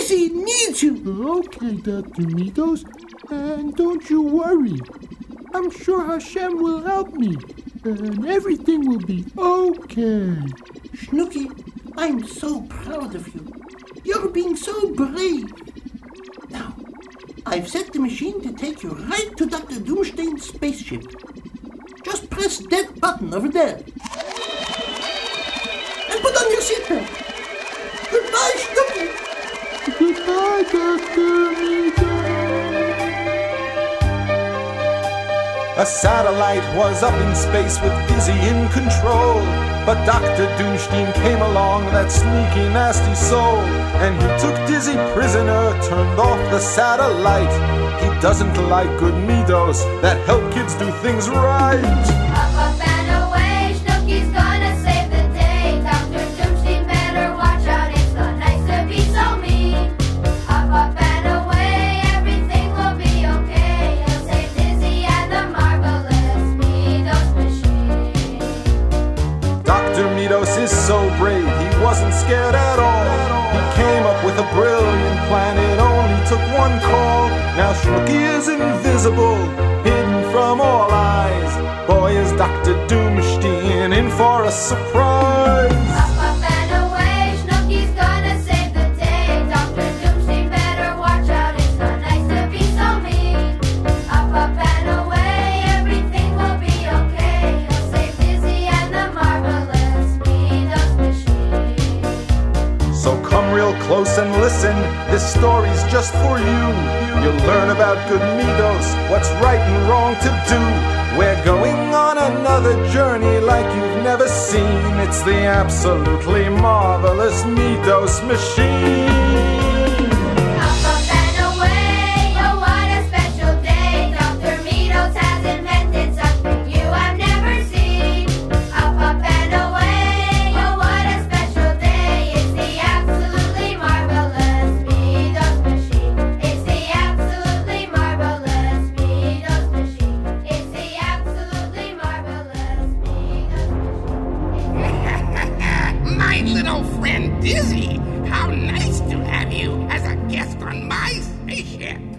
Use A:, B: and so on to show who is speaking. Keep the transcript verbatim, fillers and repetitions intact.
A: Dizzy needs you.
B: Okay, Doctor Mitos, and don't you worry. I'm sure Hashem will help me, and everything will be okay.
A: Snooky, I'm so proud of you. You're being so brave. Now, I've set the machine to take you right to Doctor Doomstein's spaceship. Just press that button over there. And put on your seatbelt. Goodbye, Snooky.
B: Goodbye, Doctor Mitos.
C: A satellite was up in space with Dizzy in control. But Doctor Doomstein came along, that sneaky, nasty soul. And he took Dizzy prisoner, turned off the satellite. He doesn't like good Mitos that help kids do things right.
D: Up, up and away, Snooky's gonna save the day. Doctor Doomstein better watch out, it's not nice to be so mean. Up, up and away, everything will be okay. He'll save Dizzy and the marvelous Mitos machine.
C: Doctor Mitos is so brave, he wasn't scared at all. He came up with a brilliant plan, it only took one call. Now Snooky is invisible, hidden from all eyes. Boy, is Doctor Doomstein in for a surprise.
D: Up, up and away, Snooky's gonna save the day. Doctor Doomstein better watch out, it's not nice to be so mean. Up, up and away, everything will be okay. He'll save Dizzy and the marvelous Mitos machine.
C: So come real close and listen, this story's just for you. You'll learn about good Mitos, what's right and wrong to do. We're going on another journey like you've never seen. It's the absolutely marvelous Mitos machine.
D: Up, up and away, oh what a special day. Doctor Mitos has invented something you have never seen. Up, up and away, oh what a special day. It's the absolutely marvelous Mitos machine. It's the absolutely marvelous Mitos machine. It's the absolutely marvelous Mitos machine.
E: My little friend Dizzy, how nice to have you as a guest on my